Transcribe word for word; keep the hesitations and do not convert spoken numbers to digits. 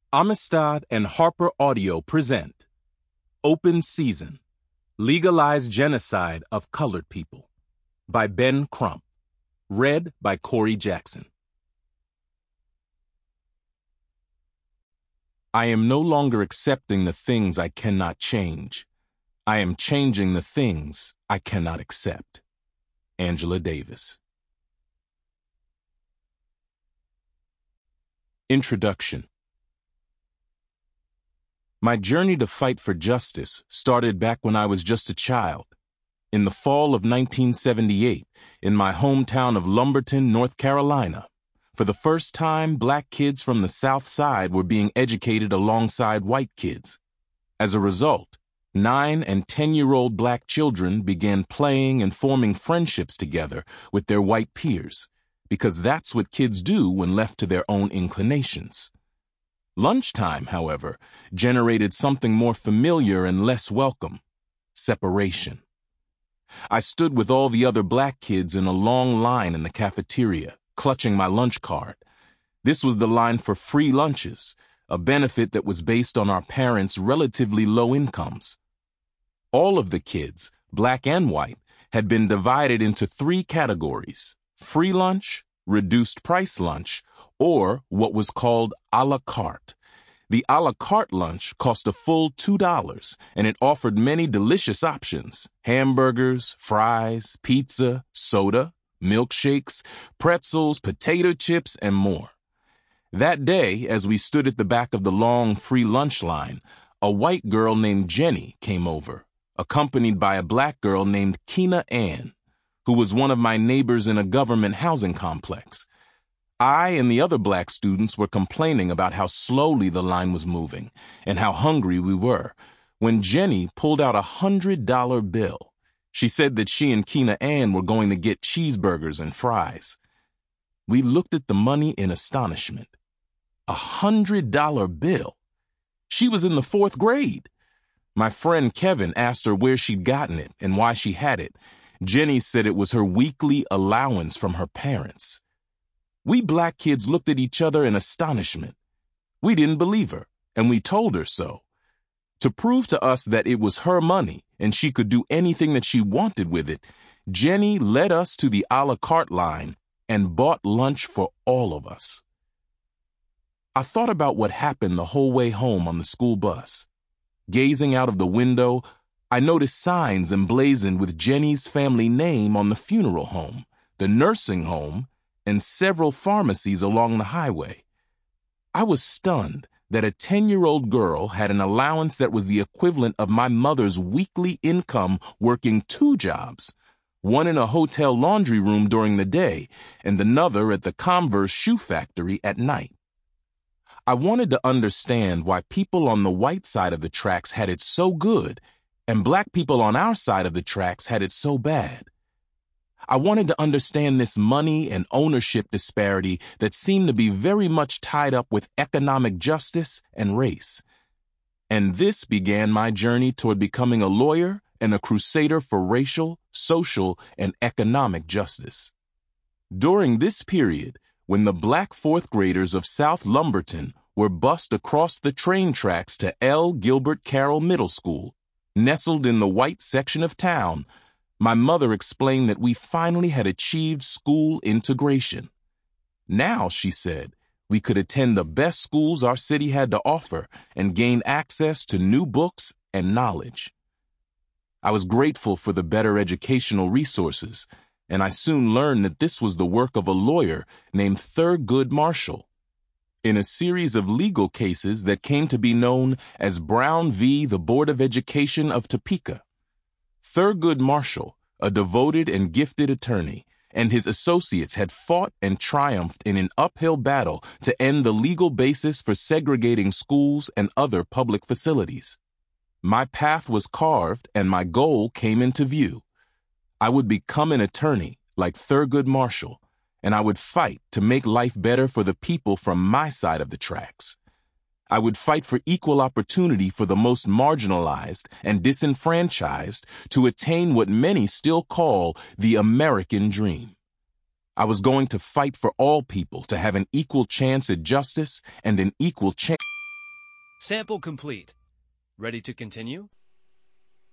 Amistad and Harper Audio present Open Season, Legalized Genocide of Colored People by Ben Crump, read by Corey Jackson. I am no longer accepting the things I cannot change. I am changing the things I cannot accept. Angela Davis. Introduction. My journey to fight for justice started back when I was just a child. In the fall of nineteen seventy-eight, in my hometown of Lumberton, North Carolina, for the first time, black kids from the South Side were being educated alongside white kids. As a result, nine and ten-year-old black children began playing and forming friendships together with their white peers, because that's what kids do when left to their own inclinations. Lunchtime, however, generated something more familiar and less welcome: separation. I stood with all the other black kids in a long line in the cafeteria, clutching my lunch card. This was the line for free lunches, a benefit that was based on our parents' relatively low incomes. All of the kids, black and white, had been divided into three categories: free lunch, reduced price lunch, or what was called a la carte. The a la carte lunch cost a full two dollars, and it offered many delicious options: hamburgers, fries, pizza, soda, milkshakes, pretzels, potato chips, and more. That day, as we stood at the back of the long free lunch line, a white girl named Jenny came over, accompanied by a black girl named Keena Ann, who was one of my neighbors in a government housing complex. I and the other black students were complaining about how slowly the line was moving and how hungry we were, when Jenny pulled out a hundred dollar bill. She said that she and Keena Ann were going to get cheeseburgers and fries. We looked at the money in astonishment. A hundred dollar bill. She was in the fourth grade. My friend Kevin asked her where she'd gotten it and why she had it. Jenny said it was her weekly allowance from her parents. We black kids looked at each other in astonishment. We didn't believe her, and we told her so. To prove to us that it was her money and she could do anything that she wanted with it, Jenny led us to the a la carte line and bought lunch for all of us. I thought about what happened the whole way home on the school bus. Gazing out of the window, I noticed signs emblazoned with Jenny's family name on the funeral home, the nursing home, and several pharmacies along the highway. I was stunned that a ten-year-old girl had an allowance that was the equivalent of my mother's weekly income working two jobs, one in a hotel laundry room during the day and another at the Converse shoe factory at night. I wanted to understand why people on the white side of the tracks had it so good and black people on our side of the tracks had it so bad. I wanted to understand this money and ownership disparity that seemed to be very much tied up with economic justice and race. And this began my journey toward becoming a lawyer and a crusader for racial, social, and economic justice. During this period, when the black fourth graders of South Lumberton were bused across the train tracks to L. Gilbert Carroll Middle School, nestled in the white section of town, my mother explained that we finally had achieved school integration. Now, she said, we could attend the best schools our city had to offer and gain access to new books and knowledge. I was grateful for the better educational resources, and I soon learned that this was the work of a lawyer named Thurgood Marshall. In a series of legal cases that came to be known as Brown v. the Board of Education of Topeka, Thurgood Marshall, a devoted and gifted attorney, and his associates had fought and triumphed in an uphill battle to end the legal basis for segregating schools and other public facilities. My path was carved and my goal came into view. I would become an attorney like Thurgood Marshall, and I would fight to make life better for the people from my side of the tracks. I would fight for equal opportunity for the most marginalized and disenfranchised to attain what many still call the American dream. I was going to fight for all people to have an equal chance at justice and an equal chance. Sample complete. Ready to continue?